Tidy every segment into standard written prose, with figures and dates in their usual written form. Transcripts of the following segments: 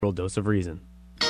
Real dose of reason.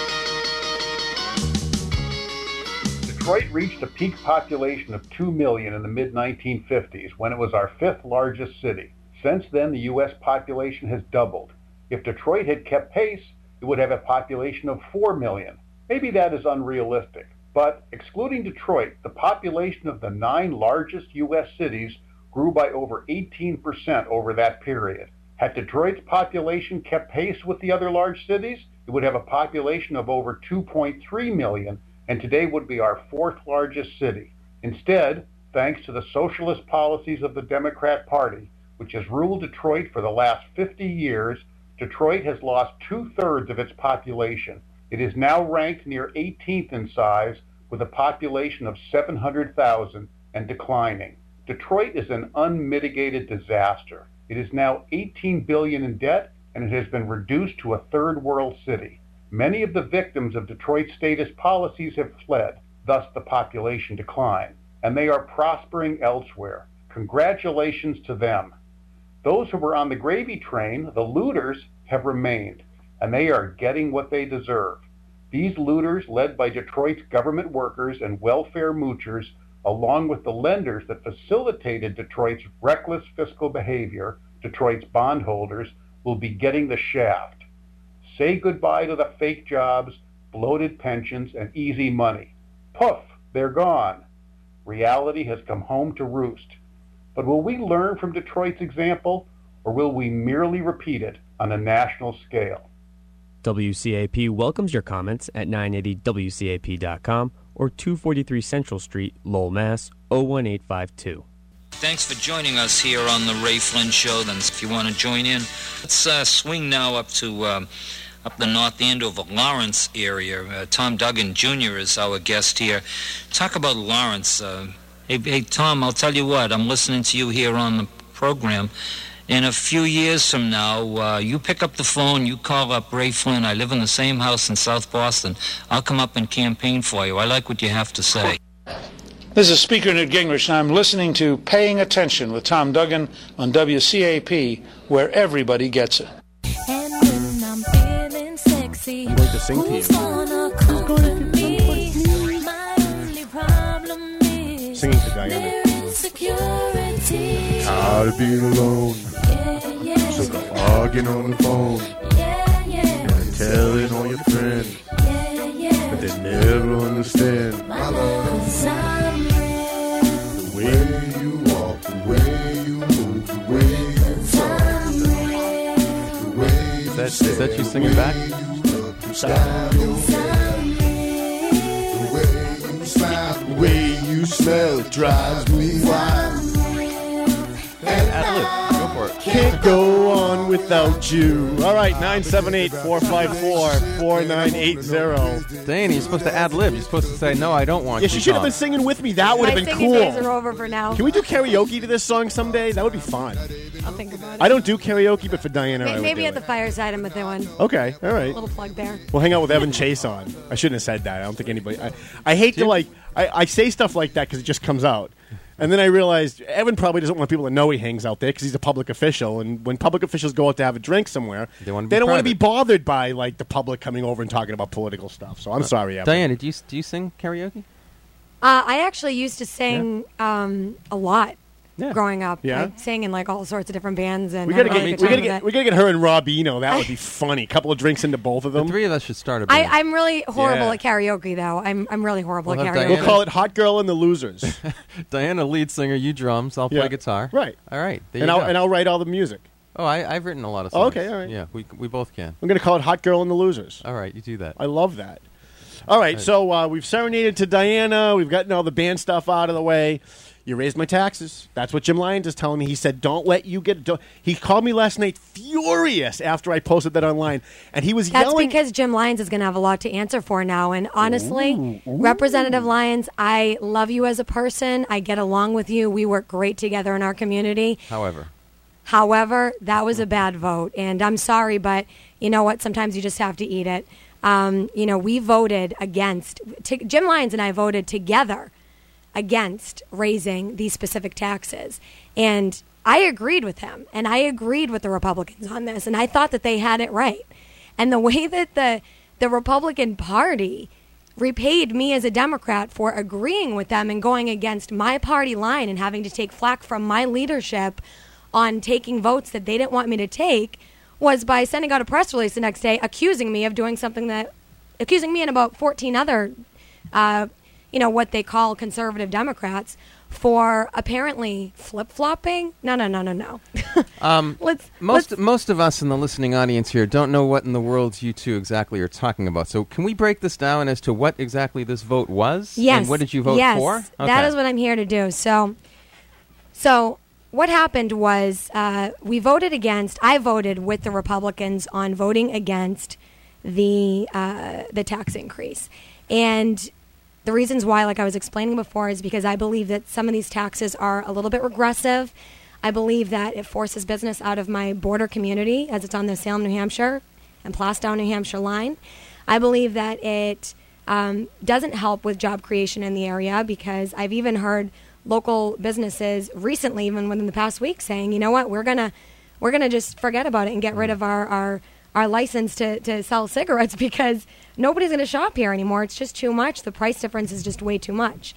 Detroit reached a peak population of 2 million in the mid-1950s when it was our fifth largest city. Since then, the U.S. population has doubled. If Detroit had kept pace, it would have a population of 4 million. Maybe that is unrealistic, but excluding Detroit, the population of the 9 largest U.S. cities grew by over 18% over that period. Had Detroit's population kept pace with the other large cities, it would have a population of over 2.3 million, and today would be our fourth largest city. Instead, thanks to the socialist policies of the Democrat Party, which has ruled Detroit for the last 50 years, Detroit has lost 2/3 of its population. It is now ranked near 18th in size with a population of 700,000 and declining. Detroit is an unmitigated disaster. It is now $18 billion in debt, and it has been reduced to a third world city. Many of the victims of Detroit's statist policies have fled, thus the population decline, and they are prospering elsewhere. Congratulations to them. Those who were on the gravy train, the looters, have remained, and they are getting what they deserve. These looters, led by Detroit's government workers and welfare moochers, along with the lenders that facilitated Detroit's reckless fiscal behavior, Detroit's bondholders, will be getting the shaft. Say goodbye to the fake jobs, bloated pensions, and easy money. Poof, they're gone. Reality has come home to roost. But will we learn from Detroit's example, or will we merely repeat it on a national scale? WCAP welcomes your comments at 980WCAP.com or 243 Central Street, Lowell, Mass. 01852. Thanks for joining us here on the Ray Flynn Show. Then if you want to join in, let's swing now up to up the north end of the Lawrence area. Tom Duggan Jr. is our guest here. Talk about Lawrence. Hey, Tom, I'll tell you what, I'm listening to you here on the program. In a few years from now, you pick up the phone, you call up Ray Flynn. I live in the same house in South Boston. I'll come up and campaign for you. I like what you have to say. This is Speaker Newt Gingrich, and I'm listening to Paying Attention with Tom Duggan on WCAP, where everybody gets it. And when I'm feeling sexy, I'm going to sing to you. who's gonna comfort me? My only problem is Singing to Diana. their insecurity. Tired of being alone. So go arguing on the phone. And telling all your friends. But they never understand my love. 'Cause I'm real. The way you walk, the way you move, the way you talk, I'm real. the way you Is that you singing back? style your hair, I'm real. the way you smile, the way you smell, it drives me wild. Ad-lib. Go for it. Can't go on without you. All right, 978-454-4980. Diana, you're supposed to ad-lib. You're supposed to say, no, I don't want Yeah, you. she should have Tom. been singing with me. That would My have been singing days are cool. over for now. Can we do karaoke to this song someday? That would be fun. I'll think about it. I don't do karaoke, but for Diana, I would Maybe do at the it. fireside I'm doing. Okay, all right. Little plug there. We'll hang out with Evan Chase on. I shouldn't have said that. I don't think anybody... I hate to, like... I say stuff like that because it just comes out. And then I realized Evan probably doesn't want people to know he hangs out there because he's a public official. And when public officials go out to have a drink somewhere, They wanna be don't want to be private. bothered by like the public coming over and talking about political stuff. So I'm sorry, Evan. Diana, do you sing karaoke? I actually used to sing a lot Yeah. growing up. Yeah? I sang in like all sorts of different bands and We had gotta a really get good time with it. we gotta get her and Rob Eno. That would be funny. Couple of drinks into both of The them. three of us should start a band. I'm really horrible Yeah. at karaoke though. I'm really horrible We'll at have karaoke. Diana. We'll call it Hot Girl and the Losers. Diana, lead singer, you drums, I'll Yeah. play guitar. Right. All right. There and you I'll go. and I'll write all the music. Oh, I've written a lot of Oh, songs. okay, all right. Yeah, we both can. I'm gonna call it Hot Girl and the Losers. All right, you do that. I love that. All right, so we've serenaded to Diana. We've gotten all the band stuff out of the way. You raised my taxes. That's what Jim Lyons is telling me. He said, don't let you get... He called me last night furious after I posted that online. And he was That's yelling... because Jim Lyons is going to have a lot to answer for now. And honestly, Representative Lyons, I love you as a person. I get along with you. We work great together in our community. However, that was a bad vote. And I'm sorry, but you know what? Sometimes you just have to eat it. We voted against... Jim Lyons and I voted together against raising these specific taxes. And I agreed with him, and I agreed with the Republicans on this, and I thought that they had it right. And the way that the Republican Party repaid me as a Democrat for agreeing with them and going against my party line and having to take flack from my leadership on taking votes that they didn't want me to take was by sending out a press release the next day accusing me of doing something accusing me and about 14 other, what they call conservative Democrats for apparently flip-flopping. No. Most of us in the listening audience here don't know what in the world you two exactly are talking about. So can we break this down as to what exactly this vote was? Yes. And what did you vote for? Yes, that is what I'm here to do. So what happened was I voted with the Republicans on voting against the tax increase. And the reasons why, like I was explaining before, is because I believe that some of these taxes are a little bit regressive. I believe that it forces business out of my border community, as it's on the Salem, New Hampshire and Plastow, New Hampshire line. I believe that it doesn't help with job creation in the area, because I've even heard local businesses recently, even within the past week, saying, you know what, we're gonna just forget about it and get rid of our license to sell cigarettes because nobody's going to shop here anymore. It's just too much. The price difference is just way too much.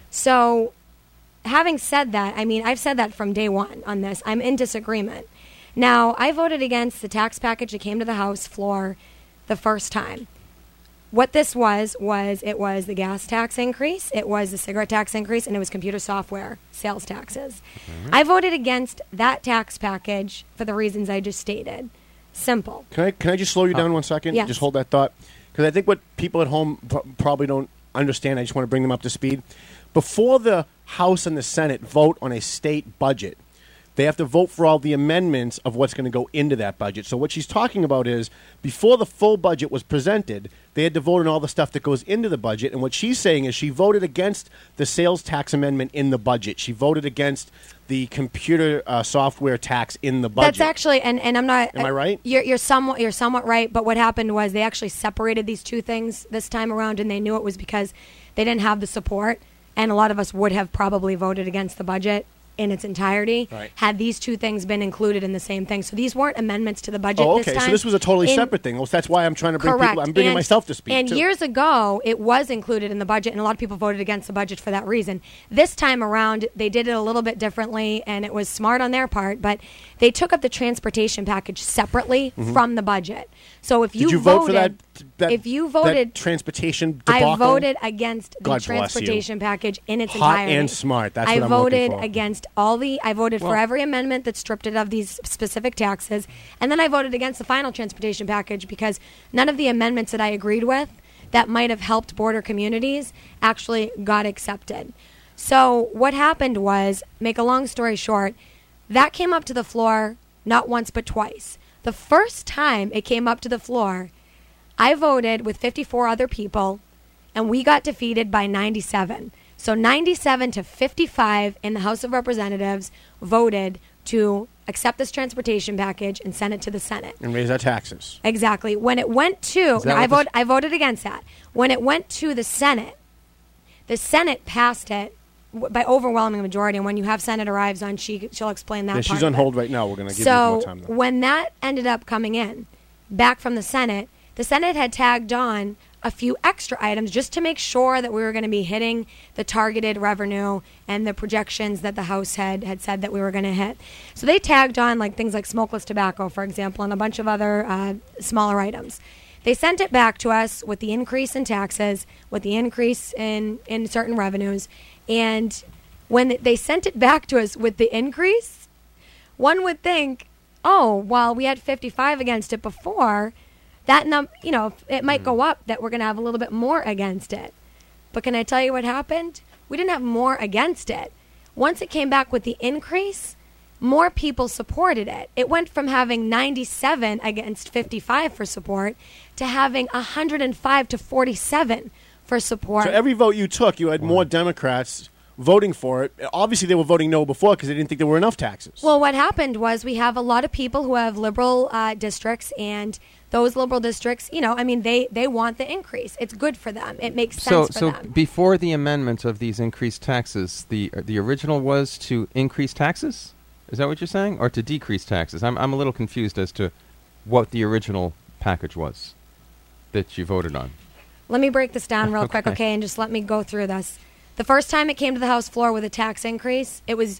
So having said that, I mean, I've said that from day one on this. I'm in disagreement. Now, I voted against the tax package that came to the House floor the first time. What this was it was the gas tax increase, it was the cigarette tax increase, and it was computer software sales taxes. I voted against that tax package for the reasons I just stated. Simple. Can I just slow you down 1 second? Yes. Just hold that thought. Because I think what people at home probably don't understand, I just want to bring them up to speed. Before the House and the Senate vote on a state budget, they have to vote for all the amendments of what's going to go into that budget. So what she's talking about is, before the full budget was presented, they had to vote on all the stuff that goes into the budget. And what she's saying is she voted against the sales tax amendment in the budget. She voted against the computer software tax in the budget. That's actually, and I'm not. Am I right? You're somewhat right. But what happened was they actually separated these two things this time around, and they knew it was because they didn't have the support, and a lot of us would have probably voted against the budget in its entirety had these two things been included in the same thing. So these weren't amendments to the budget this time. So this was a totally separate thing. Well, that's why I'm trying to bring people. I'm bringing myself to speed. And years ago, it was included in the budget, and a lot of people voted against the budget for that reason. This time around, they did it a little bit differently, and it was smart on their part, but they took up the transportation package separately from the budget. So if you vote for that if you voted that transportation debacle? I voted against the God transportation package in its Hot entirety. and smart. That's I what I'm looking voted for. against I voted for every amendment that stripped it of these specific taxes, and then I voted against the final transportation package because none of the amendments that I agreed with that might have helped border communities actually got accepted. So what happened was, make a long story short, that came up to the floor not once but twice. The first time it came up to the floor, I voted with 54 other people, and we got defeated by 97. So 97 to 55 in the House of Representatives voted to accept this transportation package and send it to the Senate. And raise our taxes. Exactly. When it went to, I voted against that. When it went to the Senate passed it by overwhelming majority. And when you have Senator Ives on, she'll explain that part. She's on hold right now. We're going to give you more time. So when that ended up coming in, back from the Senate had tagged on a few extra items just to make sure that we were going to be hitting the targeted revenue and the projections that the House had said that we were going to hit. So they tagged on like things like smokeless tobacco, for example, and a bunch of other smaller items. They sent it back to us with the increase in taxes, with the increase in certain revenues. And when they sent it back to us with the increase, one would think, oh, well, we had 55 against it before. That it might go up, that we're going to have a little bit more against it. But can I tell you what happened? We didn't have more against it. Once it came back with the increase, more people supported it. It went from having 97 against 55 for support to having 105 to 47 for support. So every vote you took, you had more Democrats voting for it. Obviously, they were voting no before because they didn't think there were enough taxes. Well, what happened was we have a lot of people who have liberal districts, and those liberal districts, they want the increase. It's good for them. It makes sense for them. So before the amendment of these increased taxes, the original was to increase taxes? Is that what you're saying? Or to decrease taxes? I'm a little confused as to what the original package was that you voted on. Let me break this down real quick, okay, and just let me go through this. The first time it came to the House floor with a tax increase, it was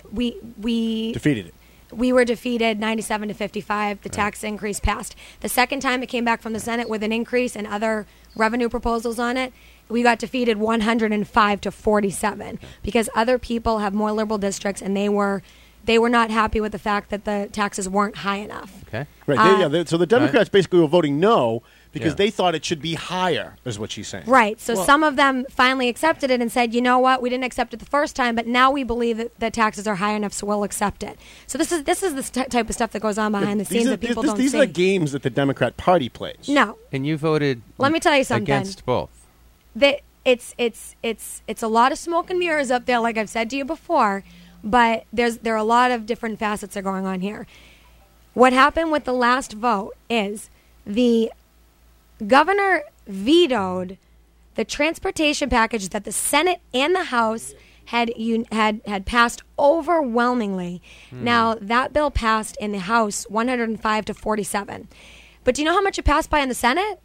we defeated it. We were defeated 97 to 55. The tax increase passed. The second time it came back from the Senate with an increase and other revenue proposals on it, we got defeated 105 to 47 because other people have more liberal districts and they were not happy with the fact that the taxes weren't high enough. Okay. Right. So the Democrats basically were voting no because they thought it should be higher, is what she's saying. Right. So some of them finally accepted it and said, you know what, we didn't accept it the first time, but now we believe that the taxes are high enough, so we'll accept it. So this is the type of stuff that goes on behind the scenes that people don't see. These are the games that the Democrat Party plays. No. And you voted Let me tell you something. against both. It's a lot of smoke and mirrors up there, like I've said to you before, but there are a lot of different facets that are going on here. What happened with the last vote is the governor vetoed the transportation package that the Senate and the House had passed overwhelmingly. Now, that bill passed in the House 105 to 47. But do you know how much it passed by in the Senate?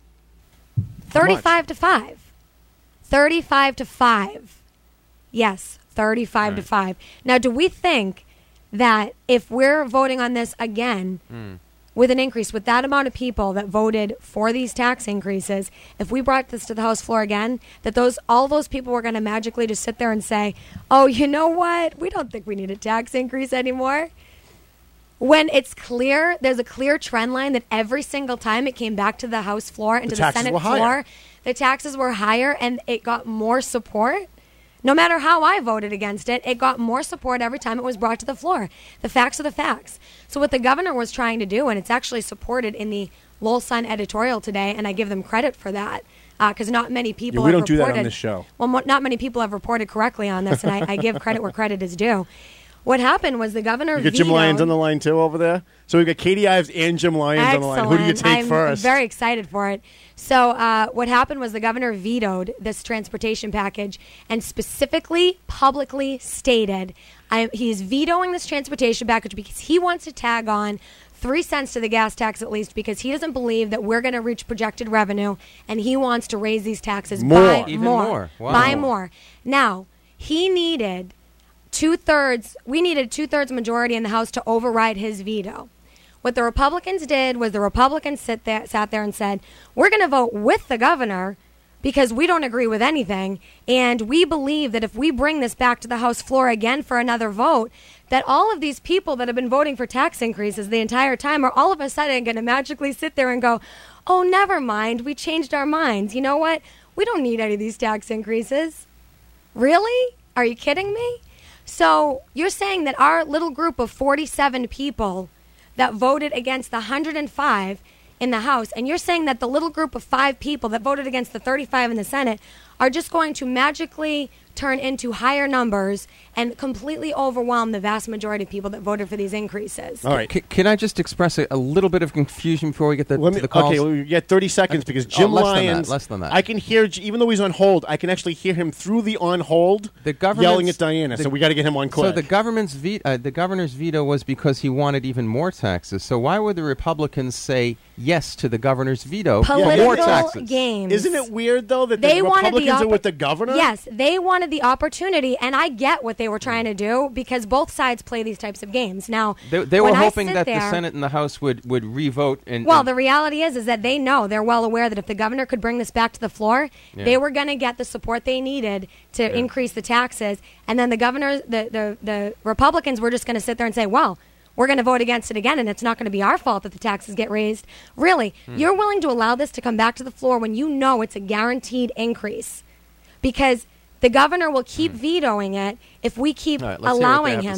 35 to 5. 35 to 5. Yes, 35 to 5. Now, do we think that if we're voting on this again with an increase, with that amount of people that voted for these tax increases, if we brought this to the House floor again, that all those people were going to magically just sit there and say, oh, you know what? We don't think we need a tax increase anymore. When it's clear, there's a clear trend line that every single time it came back to the House floor and to the Senate floor, the taxes were higher and it got more support. No matter how I voted against it, it got more support every time it was brought to the floor. The facts are the facts. So what the governor was trying to do, and it's actually supported in the Lowell Sun editorial today, and I give them credit for that, because not many people have reported. We don't do that on this show. Well, not many people have reported correctly on this, and I give credit where credit is due. What happened was the governor vetoed. You got Jim Lyons on the line, too, over there? So we've got Katie Ives and Jim Lyons on the line. Who do you take first? I'm very excited for it. So what happened was the governor vetoed this transportation package and specifically publicly stated he's vetoing this transportation package because he wants to tag on 3 cents to the gas tax at least because he doesn't believe that we're going to reach projected revenue and he wants to raise these taxes by more. Wow. By more. Now, he needed... we needed 2/3 majority in the House to override his veto. What the Republicans did was the Republicans sat there and said, we're going to vote with the governor because we don't agree with anything, and we believe that if we bring this back to the House floor again for another vote, that all of these people that have been voting for tax increases the entire time are all of a sudden going to magically sit there and go, oh, never mind, we changed our minds. You know what? We don't need any of these tax increases. Really? Are you kidding me? So you're saying that our little group of 47 people that voted against the 105 in the House, and you're saying that the little group of 5 people that voted against the 35 in the Senate are just going to magically turn into higher numbers and completely overwhelm the vast majority of people that voted for these increases. All right. Can I just express a little bit of confusion before we get to the calls? Okay, we get 30 seconds because Jim Lyons... Less than that. I can hear, even though he's on hold, I can actually hear him through the on hold yelling at Diana, so we got to get him on quick. So the governor's veto was because he wanted even more taxes. So why would the Republicans say yes to the governor's veto for more taxes? Games. Isn't it weird, though, that the Republicans are with the governor? Yes, they wanted the opportunity, and I get what they were trying to do because both sides play these types of games. Now, they were hoping that the Senate and the House would re-vote. The reality is that they know, they're well aware that if the governor could bring this back to the floor, they were going to get the support they needed to increase the taxes, and then the governor, the Republicans were just going to sit there and say, well, we're going to vote against it again, and it's not going to be our fault that the taxes get raised. Really, you're willing to allow this to come back to the floor when you know it's a guaranteed increase because the governor will keep vetoing it if we keep allowing him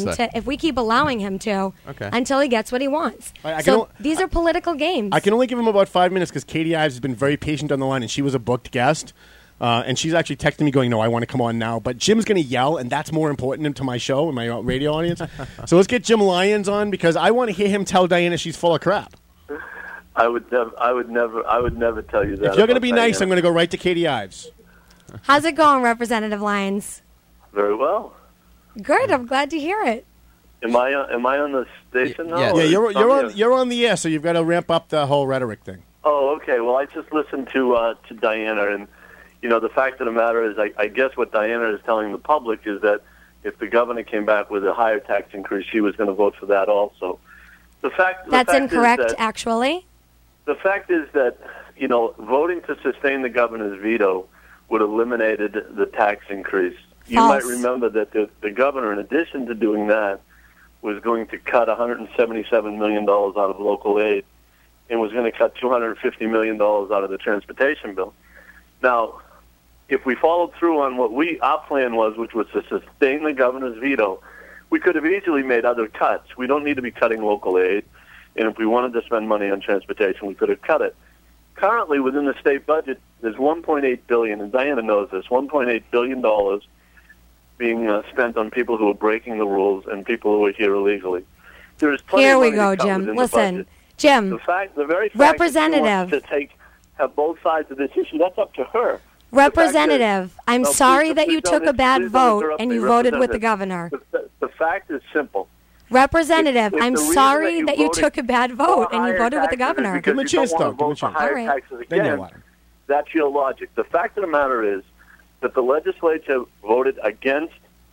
to until he gets what he wants. These are political games. I can only give him about 5 minutes because Katie Ives has been very patient on the line, and she was a booked guest. And she's actually texting me going, no, I want to come on now. But Jim's going to yell, and that's more important to my show and my radio audience. So let's get Jim Lyons on because I want to hear him tell Diana she's full of crap. I would never tell you that. If you're going to be nice, I'm going to go right to Katie Ives. How's it going, Representative Lyons? Very well. Good. I'm glad to hear it. Am I on the station now? Yeah, you're on the air, so you've got to ramp up the whole rhetoric thing. Oh, okay. Well, I just listened to Diana, and the fact of the matter is, I guess what Diana is telling the public is that if the governor came back with a higher tax increase, she was going to vote for that also. That's incorrect, actually. The fact is that voting to sustain the governor's veto would have eliminated the tax increase. You might remember that the governor, in addition to doing that, was going to cut $177 million out of local aid and was going to cut $250 million out of the transportation bill. Now, if we followed through on what our plan was, which was to sustain the governor's veto, we could have easily made other cuts. We don't need to be cutting local aid, and if we wanted to spend money on transportation, we could have cut it. Currently, within the state budget, there's $1.8 billion, and Diana knows this, $1.8 billion being spent on people who are breaking the rules and people who are here illegally. There is plenty Here of we money go, to cut Jim. within the Listen, budget. Jim, The very fact Representative. that she wants to have both sides of this issue, that's up to her. Representative, I'm No, sorry please that you took a bad don't vote interrupt and me, you voted with the Representative. governor. The fact is simple. Representative, If I'm the reason sorry that that you you took a bad vote and you higher voted with the taxes is governor. because Give him a you chance, don't though. want to Give him a vote for chance. higher All right. taxes Then again. you want him. That's your logic. The fact of the matter is that the legislature voted against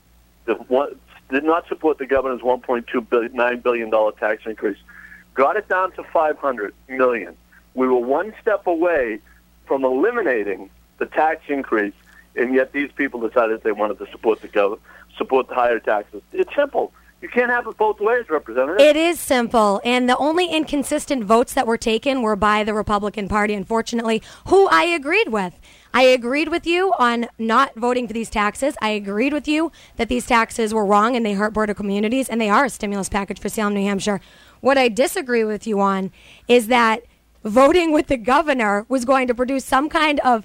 did not support the governor's $1.9 billion tax increase. Got it down to $500 million. We were one step away from eliminating the tax increase, and yet these people decided they wanted to support the higher taxes. It's simple. You can't have it both ways, Representative. It is simple, and the only inconsistent votes that were taken were by the Republican Party, unfortunately, who I agreed with. I agreed with you on not voting for these taxes. I agreed with you that these taxes were wrong and they hurt border communities, and they are a stimulus package for Salem, New Hampshire. What I disagree with you on is that voting with the governor was going to produce some kind of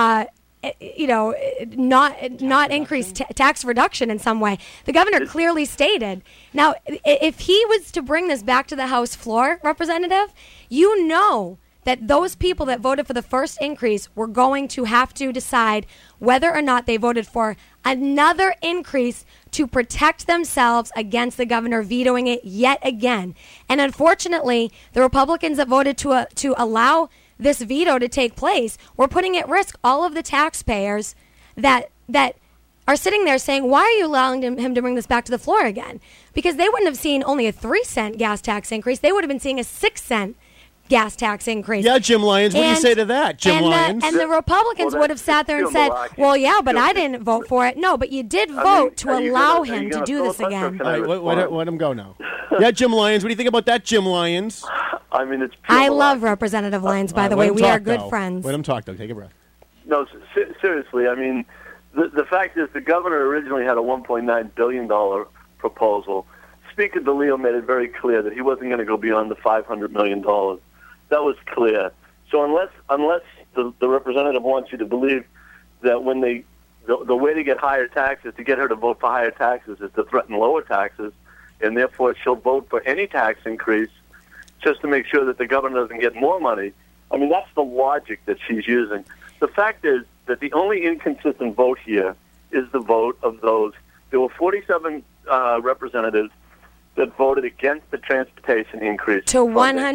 not increased tax reduction in some way. The governor clearly stated. Now, if he was to bring this back to the House floor, Representative, you know that those people that voted for the first increase were going to have to decide whether or not they voted for another increase to protect themselves against the governor vetoing it yet again. And unfortunately, the Republicans that voted to allow this veto to take place, we're putting at risk all of the taxpayers that are sitting there saying, why are you allowing him to bring this back to the floor again? Because they wouldn't have seen only a 3-cent gas tax increase. They would have been seeing a 6-cent gas tax increase. Yeah, Jim Lyons, what do you say to that, Jim Lyons? And the Republicans would have sat there and said, well, yeah, but I didn't vote for it. No, but you did vote to allow him to do this again. All right, let him go now. Yeah, Jim Lyons, what do you think about that, Jim Lyons? I mean, it's I love Representative Lyons, by the way. We are good friends. Let him talk, though. Take a breath. No, seriously, I mean, the fact is the governor originally had a $1.9 billion proposal. Speaker DeLeo made it very clear that he wasn't going to go beyond the $500 million. That was clear. So unless the representative wants you to believe that when the way to get higher taxes, to get her to vote for higher taxes, is to threaten lower taxes, and therefore she'll vote for any tax increase just to make sure that the governor doesn't get more money. I mean, that's the logic that she's using. The fact is that the only inconsistent vote here is the vote of those. There were 47 representatives that voted against the transportation increase. To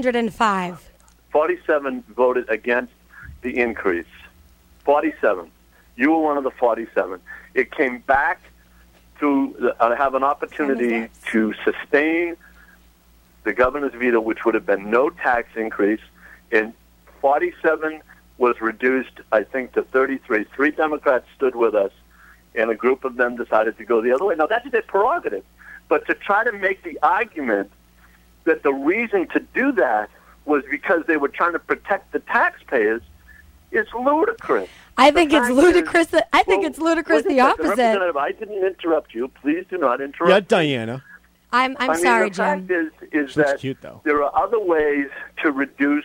105. 47 voted against the increase. 47. You were one of the 47. It came back to have an opportunity to sustain the governor's veto, which would have been no tax increase, and 47 was reduced, I think, to 33. 3 Democrats stood with us, and a group of them decided to go the other way. Now, that's their prerogative. But to try to make the argument that the reason to do that was because they were trying to protect the taxpayers is ludicrous. I think it's ludicrous. It's ludicrous the opposite. Representative, I didn't interrupt you. Please do not interrupt. Yeah, Diana. I'm sorry, Jim. The fact is that cute, though. There are other ways to reduce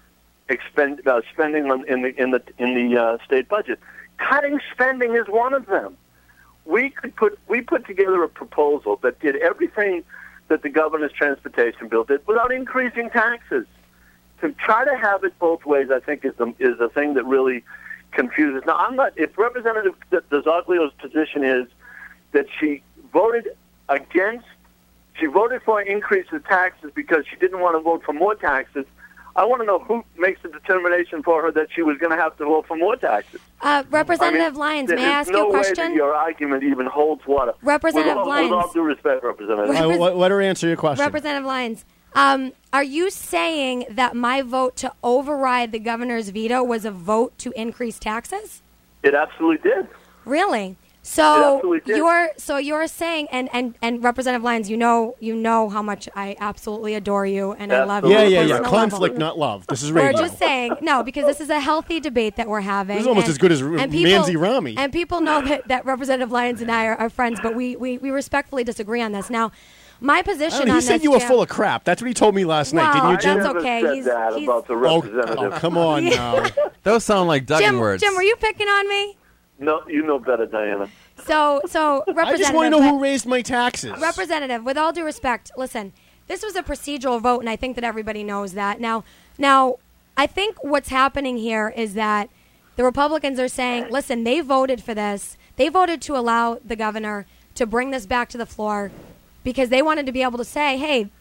spending in the state budget. Cutting spending is one of them. We put together a proposal that did everything that the governor's transportation bill did without increasing taxes. To try to have it both ways, I think, is the thing that really confuses. Now, I'm not. If Representative DeZoglio's position is that she voted for an increase in taxes because she didn't want to vote for more taxes, I want to know who makes the determination for her that she was going to have to vote for more taxes. Representative Lyons, may I ask you a There's no way question? that your argument even holds water. Representative Lyons. With all due respect, Representative. Let her answer your question. Representative Lyons, are you saying that my vote to override the governor's veto was a vote to increase taxes? It absolutely did. Really? So did. you're saying, and Representative Lyons, you know how much I absolutely adore you and I love you. Yeah. Conflict, not love. This is radio. We're just saying, no, because this is a healthy debate that we're having. This is almost as good as Manzi Rami. And people know that Representative Lyons and I are friends, but we respectfully disagree on this. Now, my position on this... He said you were full of crap. That's what he told me last night, didn't you, Jim? That's okay. I never said that about the representative. Oh, come on now. Those sound like Duggan words. Jim, were you picking on me? No, you know better, Diana. So Representative... I just want to know who raised my taxes. Representative, with all due respect, listen, this was a procedural vote, and I think that everybody knows that. Now, I think what's happening here is that the Republicans are saying, listen, they voted for this. They voted to allow the governor to bring this back to the floor because they wanted to be able to say, hey,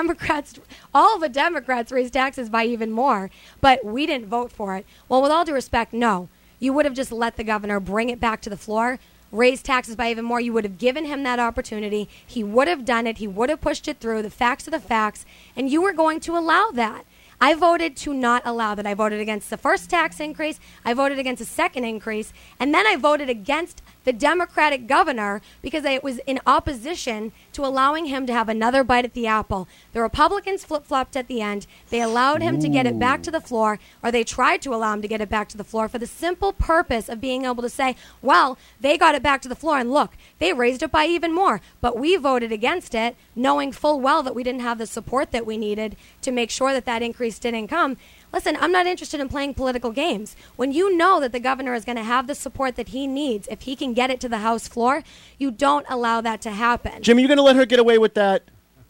all the Democrats raised taxes by even more, but we didn't vote for it. Well, with all due respect, no. You would have just let the governor bring it back to the floor, raise taxes by even more. You would have given him that opportunity. He would have done it. He would have pushed it through. The facts are the facts, and you were going to allow that. I voted to not allow that. I voted against the first tax increase. I voted against the second increase. And then I voted against the Democratic governor because it was in opposition to allowing him to have another bite at the apple. The Republicans flip-flopped at the end. They allowed him to get it back to the floor, or they tried to allow him to get it back to the floor for the simple purpose of being able to say, well, they got it back to the floor, and look, they raised it by even more. But we voted against it, knowing full well that we didn't have the support that we needed to make sure that that increase didn't come. Listen, I'm not interested in playing political games. When you know that the governor is going to have the support that he needs, if he can get it to the House floor, you don't allow that to happen. Jim, are you going to let her get away with that?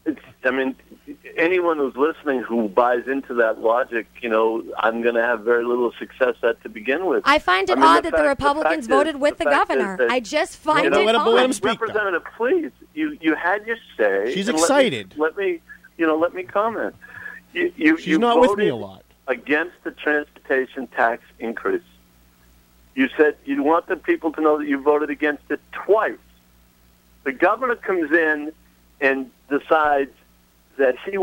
Anyone who's listening who buys into that logic, I'm going to have very little success at to begin with. I find it odd that the Republicans voted with the governor. I just find it odd. Let him speak, Representative, please, you had your say. She's excited. Let me comment. She's not with me a lot. Against the transportation tax increase. You said you want the people to know that you voted against it twice. The governor comes in and decides that he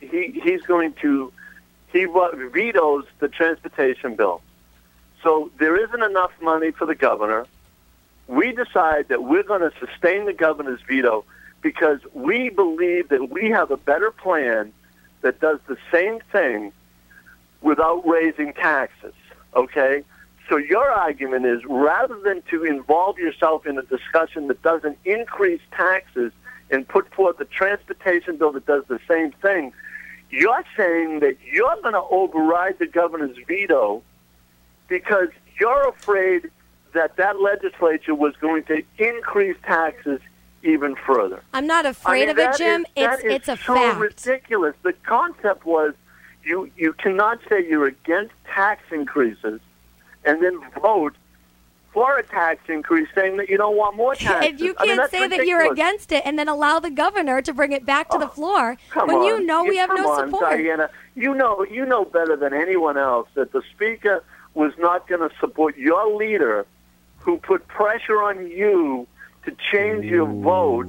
vetoes the transportation bill. So there isn't enough money for the governor. We decide that we're going to sustain the governor's veto because we believe that we have a better plan that does the same thing without raising taxes, okay? So your argument is rather than to involve yourself in a discussion that doesn't increase taxes and put forth a transportation bill that does the same thing, you're saying that you're going to override the governor's veto because you're afraid that legislature was going to increase taxes even further. I'm not afraid of it, Jim. It's a fact. It's so ridiculous. The concept was you cannot say you're against tax increases and then vote for a tax increase saying that you don't want more taxes. If you can't say that you're against it and then allow the governor to bring it back to the floor when you know we have no support. Diana, you know better than anyone else that the Speaker was not going to support your leader who put pressure on you to change your vote.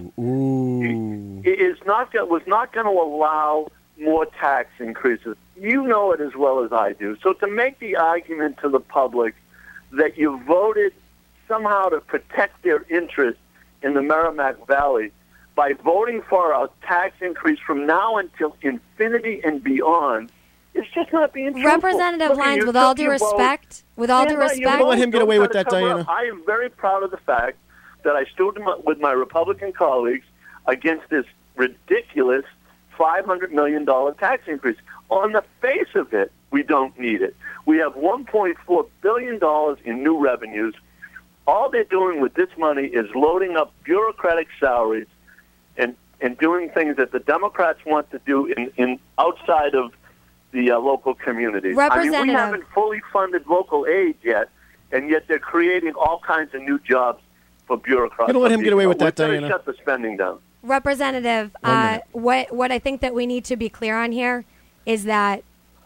Was not going to allow more tax increases. You know it as well as I do. So to make the argument to the public that you voted somehow to protect their interest in the Merrimack Valley by voting for a tax increase from now until infinity and beyond, it's just not being truthful. Representative Lyons, with all due respect, let him get away with that, Diana. I am very proud of the fact that I stood with my Republican colleagues against this ridiculous $500 million tax increase. On the face of it, we don't need it. We have $1.4 billion in new revenues. All they're doing with this money is loading up bureaucratic salaries and doing things that the Democrats want to do in outside of the local communities. We haven't fully funded local aid yet, and yet they're creating all kinds of new jobs for bureaucrats. You don't let him get away with that, Diana. Shut the spending down. Representative, what I think that we need to be clear on here is that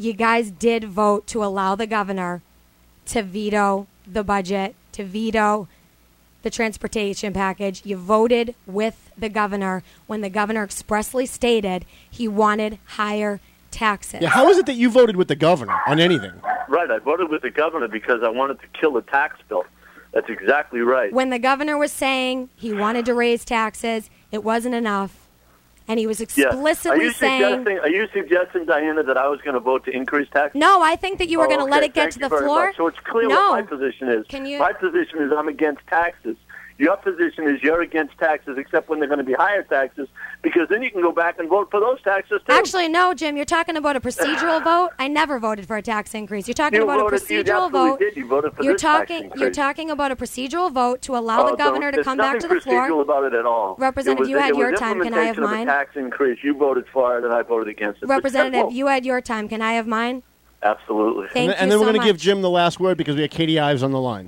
you guys did vote to allow the governor to veto the budget, to veto the transportation package. You voted with the governor when the governor expressly stated he wanted higher taxes. Yeah, how is it that you voted with the governor on anything? Right, I voted with the governor because I wanted to kill the tax bill. That's exactly right. When the governor was saying he wanted to raise taxes, it wasn't enough. And he was explicitly saying... Are you suggesting, Diana, that I was going to vote to increase taxes? No, I think that you were going to let it get to the floor. Much. So it's clear what my position is. My position is I'm against taxes. Your position is you're against taxes, except when they're going to be higher taxes, because then you can go back and vote for those taxes, too. Actually, no, Jim, you're talking about a procedural vote. I never voted for a tax increase. You're talking about a procedural vote. You voted for this tax increase. You're talking about a procedural vote to allow the governor to come back to the floor. There's nothing procedural about it at all. Representative, you had your time. Can I have mine? It was tax increase. You voted for it, and I voted against it. Representative, you had your time. Can I have mine? Absolutely. And then we're going to give Jim the last word because we have Katie Ives on the line.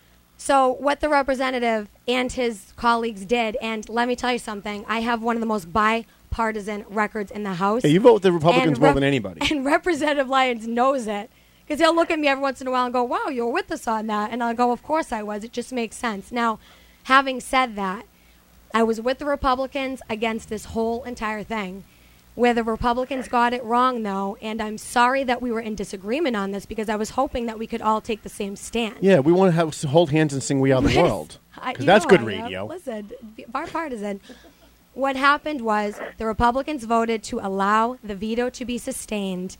So what the representative and his colleagues did, and let me tell you something, I have one of the most bipartisan records in the House. Hey, you vote with the Republicans more than anybody. And Representative Lyons knows it, because he'll look at me every once in a while and go, wow, you were with us on that. And I'll go, of course I was. It just makes sense. Now, having said that, I was with the Republicans against this whole entire thing. Where the Republicans got it wrong, though, and I'm sorry that we were in disagreement on this because I was hoping that we could all take the same stand. Yeah, we want to hold hands and sing We Are the World. Because that's good radio. Listen, bipartisan. What happened was the Republicans voted to allow the veto to be sustained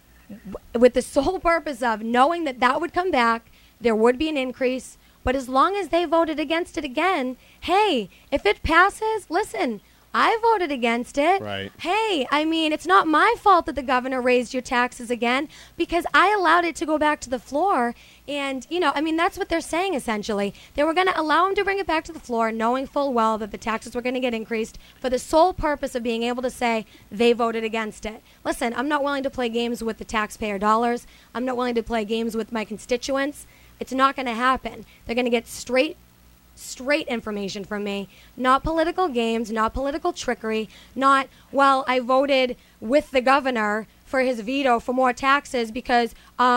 with the sole purpose of knowing that that would come back, there would be an increase, but as long as they voted against it again, hey, if it passes, listen, I voted against it. Right. Hey, I mean, it's not my fault that the governor raised your taxes again because I allowed it to go back to the floor. And, you know, I mean, that's what they're saying, essentially. They were going to allow him to bring it back to the floor, knowing full well that the taxes were going to get increased for the sole purpose of being able to say they voted against it. Listen, I'm not willing to play games with the taxpayer dollars. I'm not willing to play games with my constituents. It's not going to happen. They're going to get straight information from me, not political games, not political trickery, not, well, I voted with the governor for his veto for more taxes because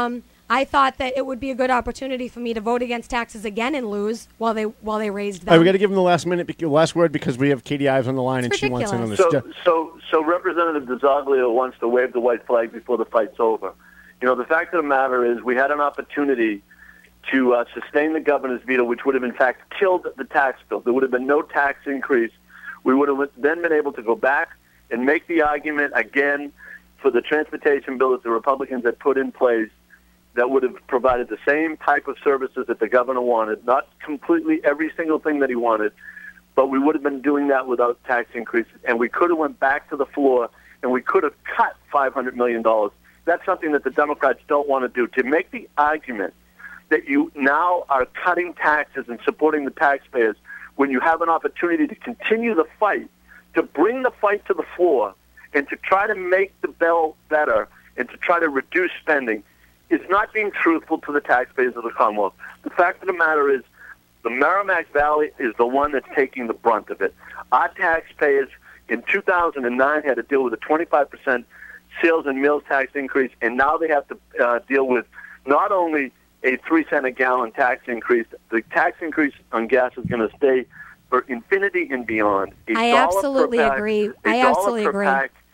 I thought that it would be a good opportunity for me to vote against taxes again and lose while they raised them. All right, we got to give him the last word because we have Katie Ives on the line it's and ridiculous. She wants in on this. So Representative DeZoglio wants to wave the white flag before the fight's over. You know, the fact of the matter is we had an opportunity to sustain the governor's veto, which would have, in fact, killed the tax bill. There would have been no tax increase. We would have then been able to go back and make the argument again for the transportation bill that the Republicans had put in place that would have provided the same type of services that the governor wanted, not completely every single thing that he wanted, but we would have been doing that without tax increases. And we could have went back to the floor, and we could have cut $500 million. That's something that the Democrats don't want to do. To make the argument that you now are cutting taxes and supporting the taxpayers when you have an opportunity to continue the fight, to bring the fight to the floor, and to try to make the bill better and to try to reduce spending is not being truthful to the taxpayers of the Commonwealth. The fact of the matter is the Merrimack Valley is the one that's taking the brunt of it. Our taxpayers in 2009 had to deal with a 25% sales and meals tax increase, and now they have to deal with not only a 3-cent a gallon tax increase. The tax increase on gas is going to stay for infinity and beyond. I absolutely agree. I absolutely agree.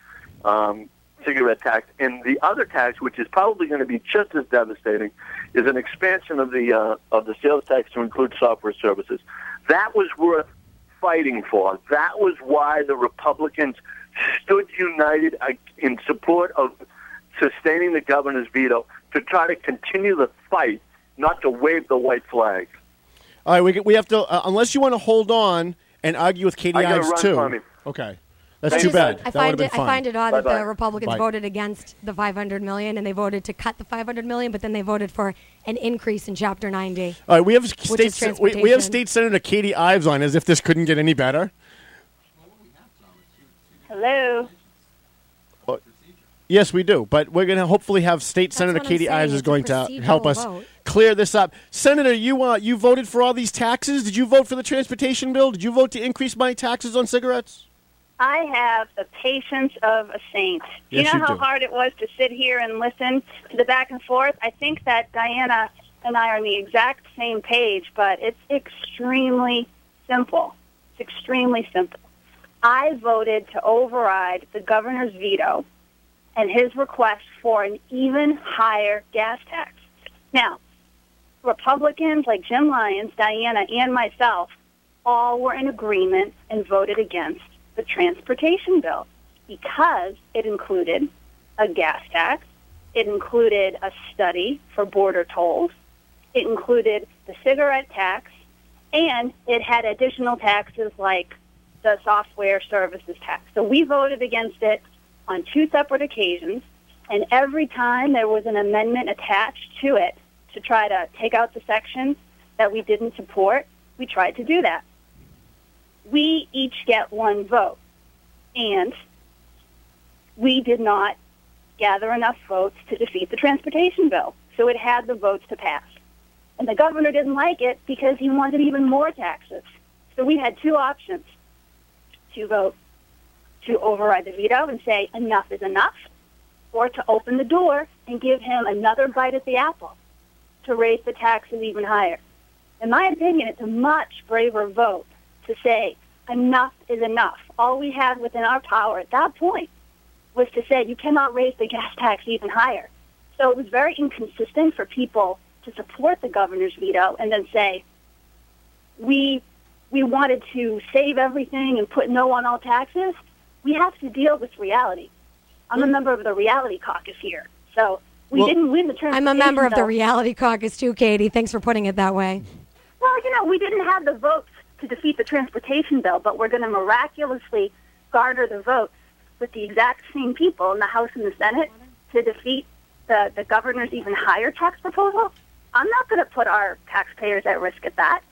Cigarette tax, and the other tax, which is probably going to be just as devastating, is an expansion of the sales tax to include software services. That was worth fighting for. That was why the Republicans stood united in support of sustaining the governor's veto, to try to continue the fight, not to wave the white flag. All right, we have to, unless you want to hold on and argue with Katie Ives too. Okay. That's too bad. I find it odd that the Republicans voted against the $500 million and they voted to cut the $500 million, but then they voted for an increase in Chapter 90. All right, we have State Senator Katie Ives on, as if this couldn't get any better. Hello. Yes, we do, but we're going to hopefully have State Senator Katie Ives is going to help us clear this up. Senator, you voted for all these taxes. Did you vote for the transportation bill? Did you vote to increase my taxes on cigarettes? I have the patience of a saint. Do you Yes, know you how do. hard it was to sit here and listen to the back and forth? I think that Diana and I are on the exact same page, but it's extremely simple. It's extremely simple. I voted to override the governor's veto and his request for an even higher gas tax. Now, Republicans like Jim Lyons, Diana, and myself all were in agreement and voted against the transportation bill because it included a gas tax, it included a study for border tolls, it included the cigarette tax, and it had additional taxes like the software services tax. So we voted against it on 2 separate occasions, and every time there was an amendment attached to it to try to take out the sections that we didn't support, we tried to do that. We each get 1 vote, and we did not gather enough votes to defeat the transportation bill, so it had the votes to pass. And the governor didn't like it because he wanted even more taxes. So we had 2 options: to vote to override the veto and say enough is enough, or to open the door and give him another bite at the apple to raise the taxes even higher. In my opinion, it's a much braver vote to say enough is enough. All we had within our power at that point was to say you cannot raise the gas tax even higher. So it was very inconsistent for people to support the governor's veto and then say we wanted to save everything and put no on all taxes. We have to deal with reality. I'm a member of the reality caucus here, so we didn't win the transportation I'm a member of the bill. reality caucus too, Katie. Thanks for putting it that way. Well, you know, we didn't have the votes to defeat the transportation bill, but we're going to miraculously garner the votes with the exact same people in the House and the Senate to defeat the governor's even higher tax proposal. I'm not going to put our taxpayers at risk at that.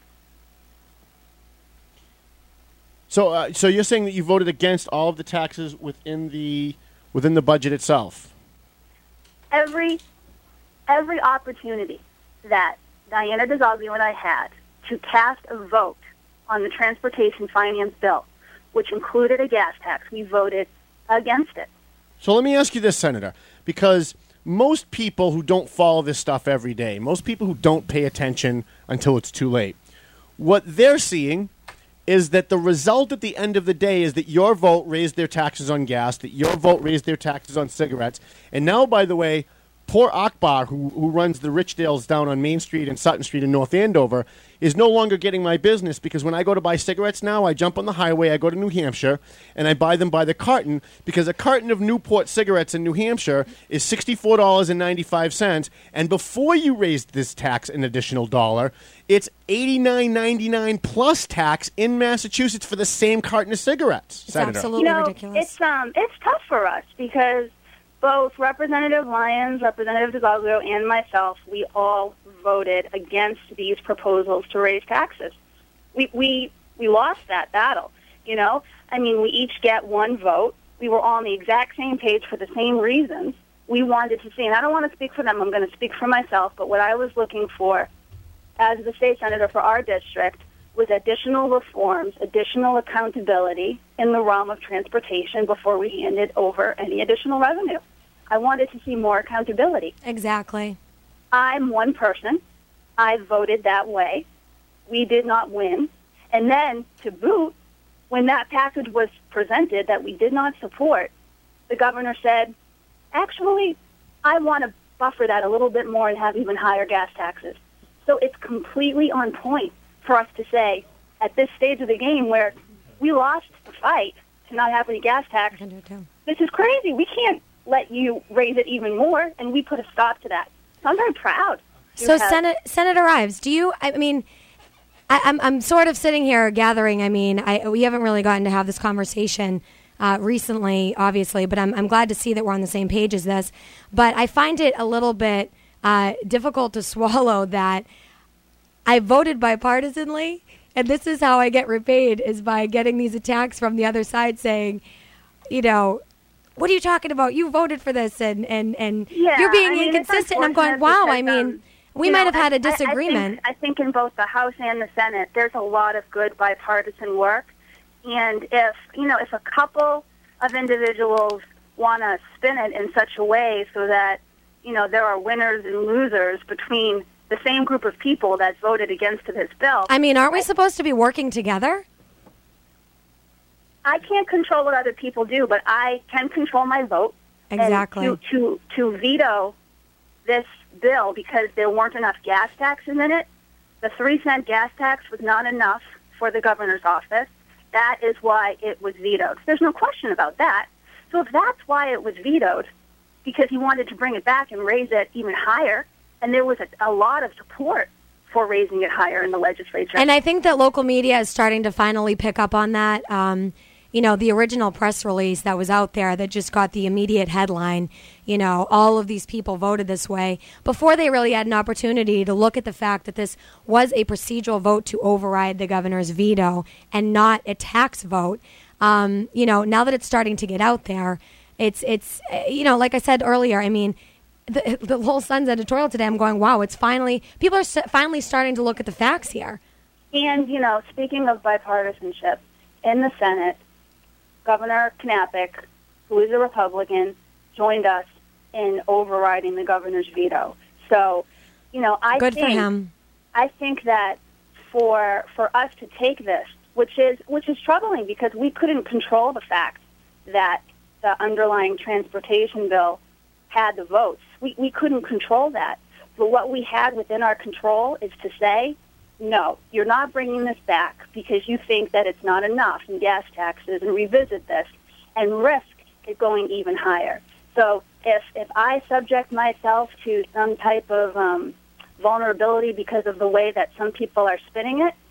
So, so you're saying that you voted against all of the taxes within the budget itself? Every opportunity that Diana DeZoglio and I had to cast a vote on the transportation finance bill, which included a gas tax, we voted against it. So let me ask you this, Senator, because most people who don't follow this stuff every day, most people who don't pay attention until it's too late, what they're seeing is that the result at the end of the day is that your vote raised their taxes on gas, that your vote raised their taxes on cigarettes, and now, by the way, poor Akbar, who runs the Richdales down on Main Street and Sutton Street in North Andover, is no longer getting my business because when I go to buy cigarettes now, I jump on the highway, I go to New Hampshire, and I buy them by the carton because a carton of Newport cigarettes in New Hampshire is $64.95, and before you raised this tax an additional $1, it's $89.99 plus tax in Massachusetts for the same carton of cigarettes. It's Senator. absolutely ridiculous. It's tough for us because both Representative Lyons, Representative DeZoglio, and myself, we all voted against these proposals to raise taxes. We lost that battle, you know? I mean, we each get 1 vote. We were all on the exact same page for the same reasons. We wanted to see, and I don't want to speak for them, I'm going to speak for myself, but what I was looking for as the state senator for our district was additional reforms, additional accountability in the realm of transportation before we handed over any additional revenue. I wanted to see more accountability. Exactly. I'm one person. I voted that way. We did not win. And then, to boot, when that package was presented that we did not support, the governor said, actually, I want to buffer that a little bit more and have even higher gas taxes. So it's completely on point for us to say, at this stage of the game where we lost the fight to not have any gas tax, this is crazy. We can't let you raise it even more, and we put a stop to that. So I'm very proud. So, Senator Ives, do you, I mean, I'm sort of sitting here gathering, I mean, we haven't really gotten to have this conversation recently, obviously, but I'm glad to see that we're on the same page as this. But I find it a little bit difficult to swallow that I voted bipartisanly, and this is how I get repaid, is by getting these attacks from the other side saying, you know, what are you talking about? You voted for this, and you're being inconsistent. And I'm going, wow, I mean, we might have had a disagreement. I think in both the House and the Senate, there's a lot of good bipartisan work. And if a couple of individuals want to spin it in such a way so that, there are winners and losers between the same group of people that voted against this bill. I mean, aren't we supposed to be working together? I can't control what other people do, but I can control my vote. Exactly. And to veto this bill because there weren't enough gas taxes in it, the 3-cent gas tax was not enough for the governor's office. That is why it was vetoed. There's no question about that. So if that's why it was vetoed, because he wanted to bring it back and raise it even higher, and there was a lot of support for raising it higher in the legislature. And I think that local media is starting to finally pick up on that. The original press release that was out there that just got the immediate headline, all of these people voted this way, before they really had an opportunity to look at the fact that this was a procedural vote to override the governor's veto and not a tax vote. Now that it's starting to get out there, it's like I said earlier, I mean, the whole Sun's editorial today, I'm going, wow, people are finally starting to look at the facts here. And, speaking of bipartisanship, in the Senate, Governor Knappich, who is a Republican, joined us in overriding the governor's veto. So, Good for him. I think that for us to take this, which is troubling because we couldn't control the fact that the underlying transportation bill had the votes. We couldn't control that. But what we had within our control is to say, no, you're not bringing this back because you think that it's not enough in gas taxes, and revisit this and risk it going even higher. So if I subject myself to some type of vulnerability because of the way that some people are spinning it,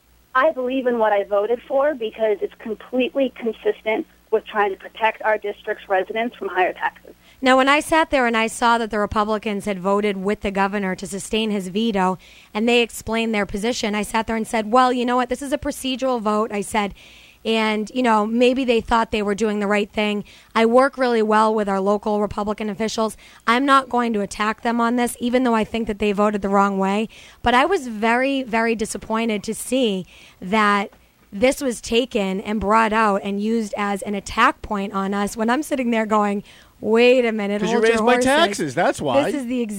I believe in what I voted for because it's completely consistent with trying to protect our district's residents from higher taxes. Now, when I sat there and I saw that the Republicans had voted with the governor to sustain his veto, and they explained their position, I sat there and said, well, you know what, this is a procedural vote, I said, and, maybe they thought they were doing the right thing. I work really well with our local Republican officials. I'm not going to attack them on this, even though I think that they voted the wrong way. But I was very, very disappointed to see that this was taken and brought out and used as an attack point on us when I'm sitting there going, wait a minute, because you raised my taxes, that's why. This is the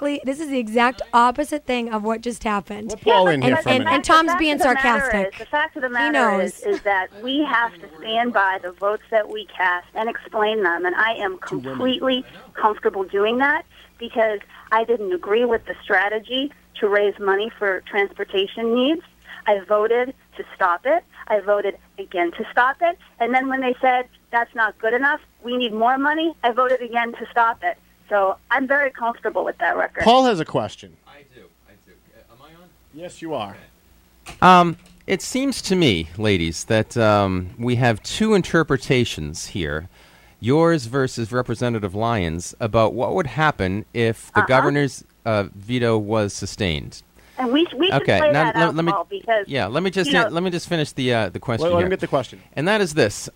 exact opposite thing of what just happened. Let Paul in here for a minute. And Tom's being sarcastic. The fact of the matter is that we have to stand by the votes that we cast and explain them, and I am completely comfortable doing that because I didn't agree with the strategy to raise money for transportation needs. I voted to stop it. I voted again to stop it. And then when they said that's not good enough, we need more money, I voted again to stop it. So I'm very comfortable with that record. Paul has a question. I do. Am I on? Yes, you are. It seems to me, ladies, that we have two interpretations here, yours versus Representative Lyons, about what would happen if the governor's veto was sustained. And we should play that out, Paul, because let me just finish the question. Let me get the question. And that is this: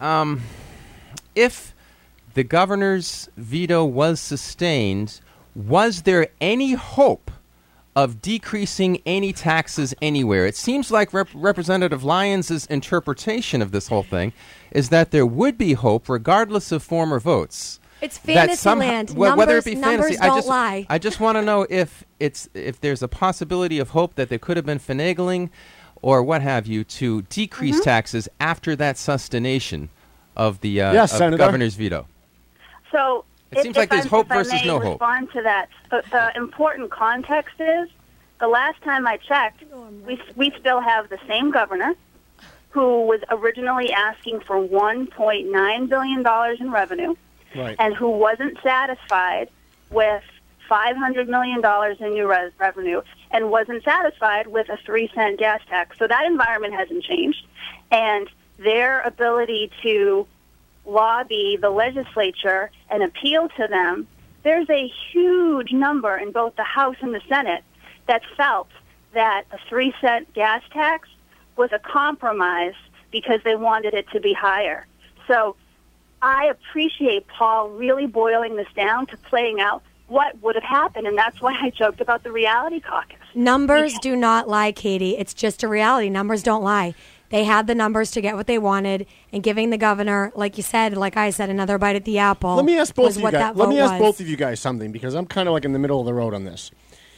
if the governor's veto was sustained, was there any hope of decreasing any taxes anywhere? It seems like Representative Lyons' interpretation of this whole thing is that there would be hope, regardless of former votes. It's fantasy land. Whether it be numbers fantasy, don't lie. I just want to know if there's a possibility of hope that there could have been finagling or what have you to decrease taxes after that sustentation of the governor's veto. So it seems like there's hope versus no hope. Respond to that. The important context is the last time I checked, we still have the same governor who was originally asking for $1.9 billion in revenue. Right. And who wasn't satisfied with $500 million in new revenue and wasn't satisfied with a 3-cent gas tax. So that environment hasn't changed. And their ability to lobby the legislature and appeal to them, there's a huge number in both the House and the Senate that felt that a 3-cent gas tax was a compromise because they wanted it to be higher. So I appreciate Paul really boiling this down to playing out what would have happened, and that's why I joked about the reality caucus. Numbers do not lie, Katie. It's just a reality. Numbers don't lie. They had the numbers to get what they wanted, and giving the governor, like you said, like I said, another bite at the apple. Let me ask both was of you what guys. that Let me vote ask was. both of you guys something, because I'm kind of like in the middle of the road on this.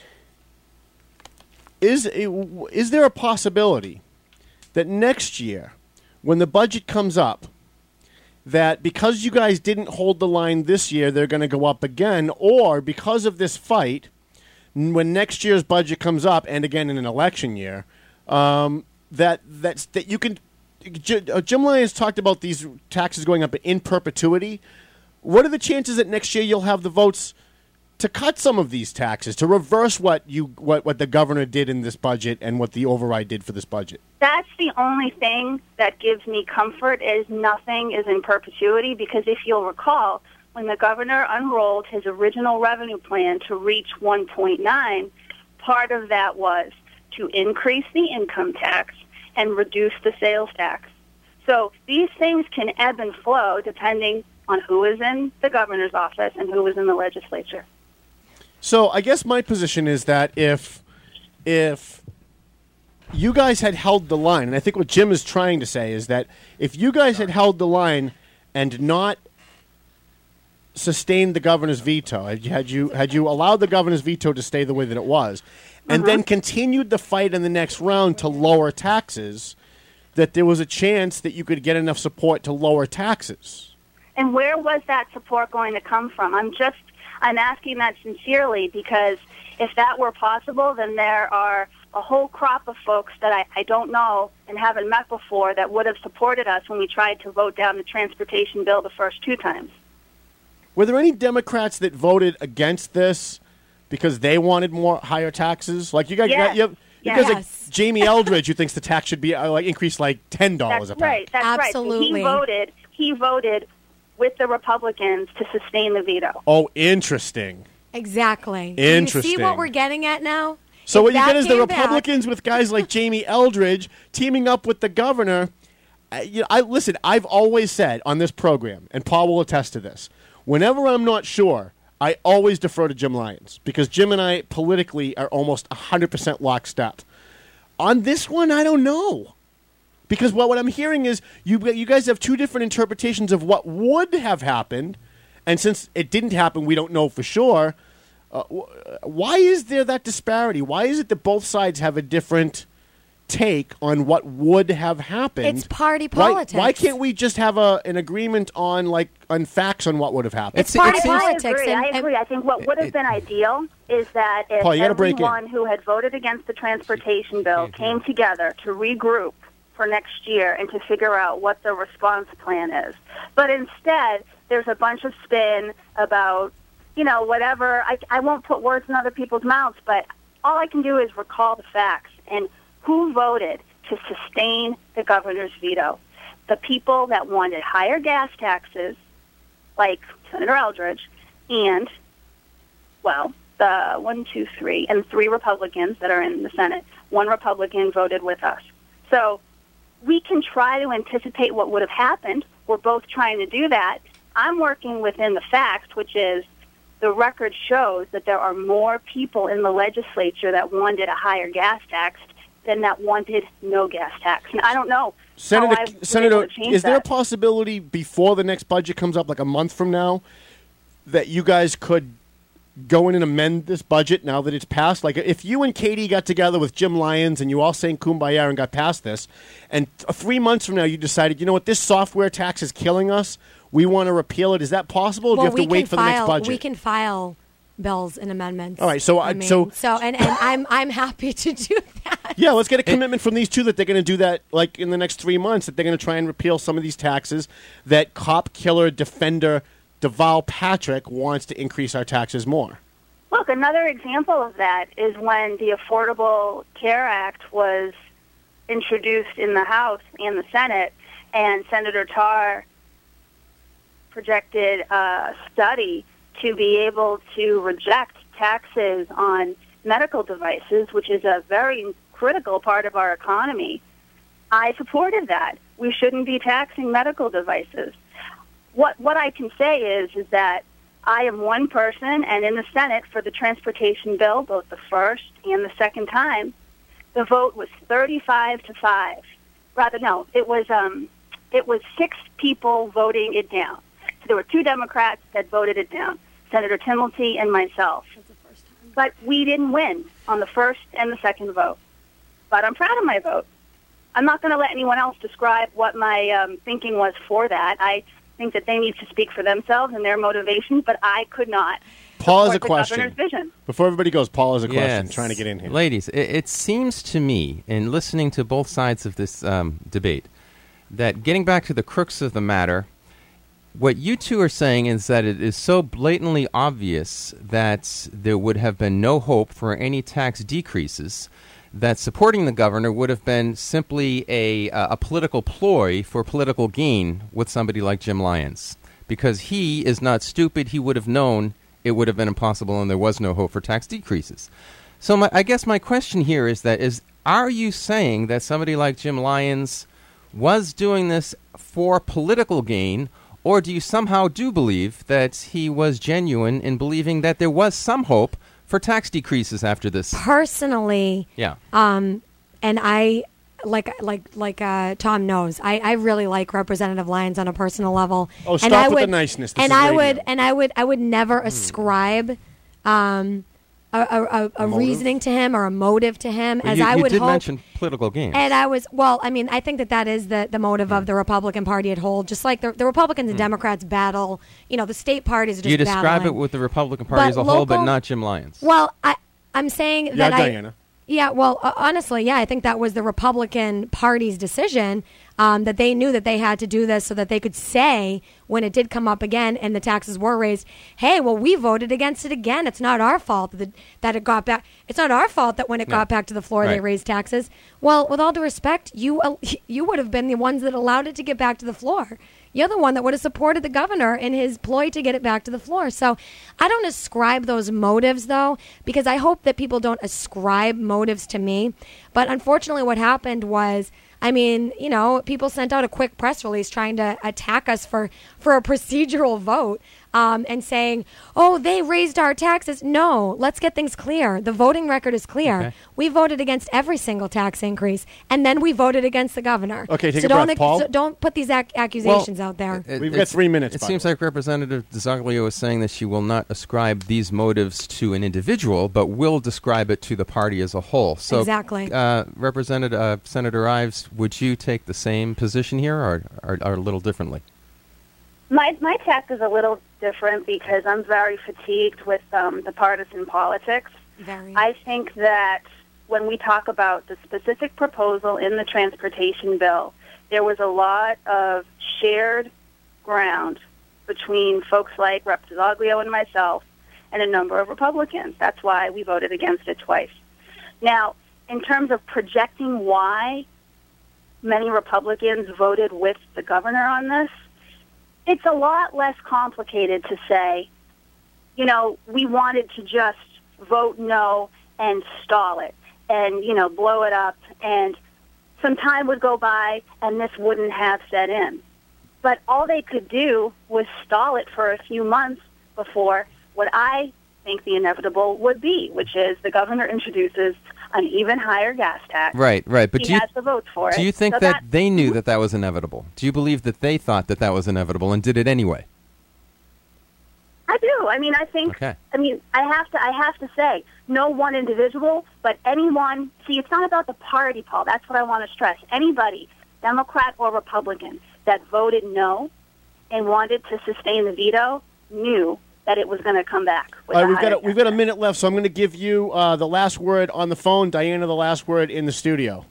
Is there a possibility that next year, when the budget comes up, that because you guys didn't hold the line this year, they're going to go up again, or because of this fight, when next year's budget comes up, and again in an election year, that you can. Jim Lyons talked about these taxes going up in perpetuity. What are the chances that next year you'll have the votes to cut some of these taxes, to reverse what the governor did in this budget and what the override did for this budget? That's the only thing that gives me comfort, is nothing is in perpetuity, because if you'll recall, when the governor unrolled his original revenue plan to reach 1.9, part of that was to increase the income tax and reduce the sales tax. So these things can ebb and flow depending on who is in the governor's office and who is in the legislature. So I guess my position is that if you guys had held the line, and I think what Jim is trying to say is that if you guys had held the line and not sustained the governor's veto, had you allowed the governor's veto to stay the way that it was, and then continued the fight in the next round to lower taxes, that there was a chance that you could get enough support to lower taxes. And where was that support going to come from? I'm asking that sincerely, because if that were possible, then there are a whole crop of folks that I don't know and haven't met before that would have supported us when we tried to vote down the transportation bill the first two times. Were there any Democrats that voted against this because they wanted higher taxes? Like you guys, like Jamie Eldridge, who thinks the tax should be increased like $10 a pound. Right. That's Absolutely. right. He voted with the Republicans to sustain the veto. Oh, interesting. Exactly. Interesting. You see what we're getting at now? So If what you that get is the came back- Republicans with guys like Jamie Eldridge teaming up with the governor. Listen, I've always said on this program, and Paul will attest to this, whenever I'm not sure, I always defer to Jim Lyons, because Jim and I politically are almost 100% lockstep. On this one, I don't know. Because what I'm hearing is you guys have two different interpretations of what would have happened, and since it didn't happen, we don't know for sure. Why is there that disparity? Why is it that both sides have a different take on what would have happened? It's party politics. Why can't we just have an agreement on facts on what would have happened? It's party politics. I agree. I think what would have been ideal is that if Paul, you gotta break in. everyone who had voted against the transportation bill came together to regroup for next year and to figure out what the response plan is. But instead, there's a bunch of spin about, whatever. I won't put words in other people's mouths, but all I can do is recall the facts. And who voted to sustain the governor's veto? The people that wanted higher gas taxes, like Senator Eldridge, and, the 3 Republicans that are in the Senate. One Republican voted with us. So we can try to anticipate what would have happened. We're both trying to do that. I'm working within the facts, which is the record shows that there are more people in the legislature that wanted a higher gas tax than that wanted no gas tax. And I don't know. Senator, is there a possibility before the next budget comes up, like a month from now, that you guys could go in and amend this budget now that it's passed? Like if you and Katie got together with Jim Lyons and you all sang Kumbaya and got past this, and 3 months from now you decided, you know what, this software tax is killing us, we want to repeal it. Is that possible? Or do you have to wait for the next budget? We can file bills and amendments. All right, so I'm happy to do that. Yeah, let's get a commitment from these two that they're going to do that, like in the next 3 months, that they're going to try and repeal some of these taxes. That cop killer defender Deval Patrick wants to increase our taxes more. Look, another example of that is when the Affordable Care Act was introduced in the House and the Senate, and Senator Tarr projected a study to be able to reject taxes on medical devices, which is a very critical part of our economy. I supported that. We shouldn't be taxing medical devices. What I can say is that I am one person, and in the Senate for the transportation bill, both the first and the second time, the vote was 35-5 it was 6 people voting it down. So there were 2 Democrats that voted it down, Senator Timilty and myself. But we didn't win on the first and the second vote. But I'm proud of my vote. I'm not going to let anyone else describe what my thinking was for that. I think that they need to speak for themselves and their motivations, but I could not. Paul has a the question. governor's vision. Before everybody goes, Paul has a question. Yes. Trying to get in here. Ladies, it seems to me, in listening to both sides of this debate, that getting back to the crux of the matter, what you two are saying is that it is so blatantly obvious that there would have been no hope for any tax decreases, that supporting the governor would have been simply a political ploy for political gain with somebody like Jim Lyons. Because he is not stupid, he would have known it would have been impossible and there was no hope for tax decreases. So I guess my question here is are you saying that somebody like Jim Lyons was doing this for political gain, or do you somehow do believe that he was genuine in believing that there was some hope for tax decreases after this? Personally, yeah. And I like Tom knows, I really like Representative Lyons on a personal level. Oh, stop with the niceness. This and is I radio. would never ascribe a reasoning to him or a motive to him, Well, as you, I you would did hope. mention political gain. And I think that is the motive of the Republican Party at whole. Just like the Republicans and Democrats battle, the state parties are just you describe battling. it with the Republican Party as a whole, but not Jim Lyons. Well, I'm saying that Diana. Yeah, well, honestly, I think that was the Republican Party's decision, that they knew that they had to do this so that they could say, when it did come up again and the taxes were raised, hey, well, we voted against it again. It's not our fault that it got back. It's not our fault that when it got back to the floor, they raised taxes. Well, with all due respect, you would have been the ones that allowed it to get back to the floor. You're the one that would have supported the governor in his ploy to get it back to the floor. So I don't ascribe those motives, though, because I hope that people don't ascribe motives to me. But unfortunately, what happened was, people sent out a quick press release trying to attack us for a procedural vote, and saying, oh, they raised our taxes. No, let's get things clear. The voting record is clear. Okay. We voted against every single tax increase, and then we voted against the governor. Okay, take a breath, Paul. So don't put these accusations out there. We've got 3 minutes. It seems like Representative DeZoglio is saying that she will not ascribe these motives to an individual, but will describe it to the party as a whole. So, exactly. Senator Ives, would you take the same position here, or a little differently? My tack is a little different because I'm very fatigued with the partisan politics. Very. I think that when we talk about the specific proposal in the transportation bill, there was a lot of shared ground between folks like Rep. DeZoglio and myself and a number of Republicans. That's why we voted against it twice. Now, in terms of projecting why many Republicans voted with the governor on this, it's a lot less complicated to say, we wanted to just vote no and stall it and, blow it up, and some time would go by and this wouldn't have set in. But all they could do was stall it for a few months before what I think the inevitable would be, which is the governor introduces an even higher gas tax. Right. But he has the votes for it. Do you think so that they knew that was inevitable? Do you believe that they thought that was inevitable and did it anyway? I do. I think. Okay. I have to say, no one individual, but anyone. See, it's not about the party, Paul. That's what I want to stress. Anybody, Democrat or Republican, that voted no and wanted to sustain the veto knew that it was going to come back. All right, we've got a minute left, so I'm going to give you the last word on the phone. Diana, the last word in the studio.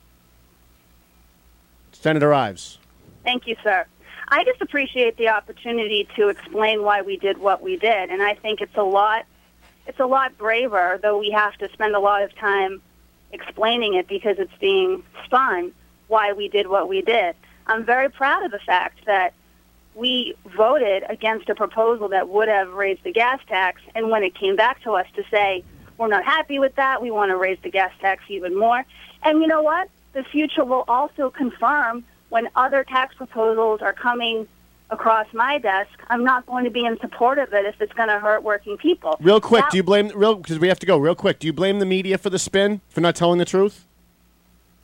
Senator Ives. Thank you, sir. I just appreciate the opportunity to explain why we did what we did, and I think it's a lot braver, though we have to spend a lot of time explaining it because it's being spun, why we did what we did. I'm very proud of the fact that we voted against a proposal that would have raised the gas tax, and when it came back to us to say, we're not happy with that, we want to raise the gas tax even more. And you know what? The future will also confirm when other tax proposals are coming across my desk, I'm not going to be in support of it if it's going to hurt working people. Real quick, do you blame, because we have to go, real quick, do you blame the media for the spin, for not telling the truth?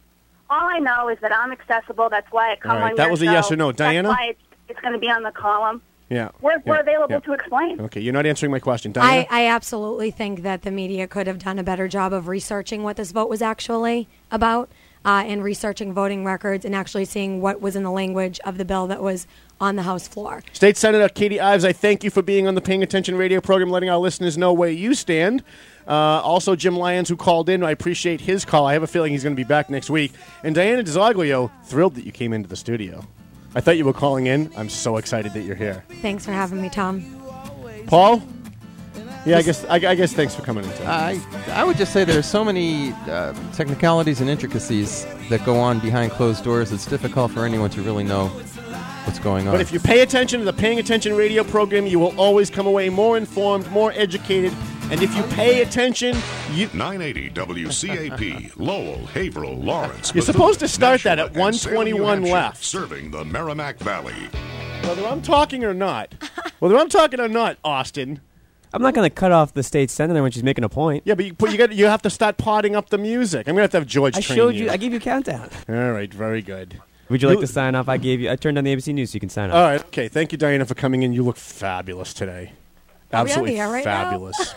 All I know is that I'm accessible. That's why I come All right, on that your was a show. yes or no. Diana? That's why it's going to be on the column. Yeah. We're Yeah. available Yeah. to explain. Okay, you're not answering my question. Diana? I absolutely think that the media could have done a better job of researching what this vote was actually about and researching voting records and actually seeing what was in the language of the bill that was on the House floor. State Senator Katie Ives, I thank you for being on the Paying Attention radio program, letting our listeners know where you stand. Also, Jim Lyons, who called in, I appreciate his call. I have a feeling he's going to be back next week. And Diana DiZoglio, thrilled that you came into the studio. I thought you were calling in. I'm so excited that you're here. Thanks for having me, Tom. Paul? Yeah, I guess thanks for coming in. I would just say there are so many technicalities and intricacies that go on behind closed doors. It's difficult for anyone to really know what's going on. But if you pay attention to the Paying Attention radio program, you will always come away more informed, more educated. And if you pay attention, you... 980 WCAP, Lowell, Haverhill, Lawrence. You're supposed to start that at 121 left. Serving the Merrimack Valley. Whether I'm talking or not, Austin... I'm not going to cut off the state senator when she's making a point. Yeah, but you have to start potting up the music. I'm going to have George train you. I gave you a countdown. All right, very good. Would you like to sign off? I turned on the ABC News so you can sign off. All right, okay. Thank you, Diana, for coming in. You look fabulous today. Absolutely right fabulous.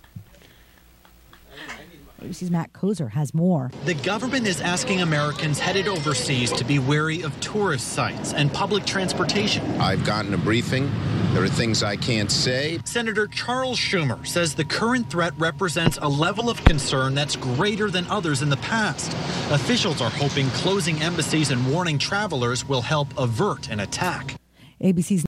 ABC's Matt Kozer has more. The government is asking Americans headed overseas to be wary of tourist sites and public transportation. I've gotten a briefing. There are things I can't say. Senator Charles Schumer says the current threat represents a level of concern that's greater than others in the past. Officials are hoping closing embassies and warning travelers will help avert an attack. ABC's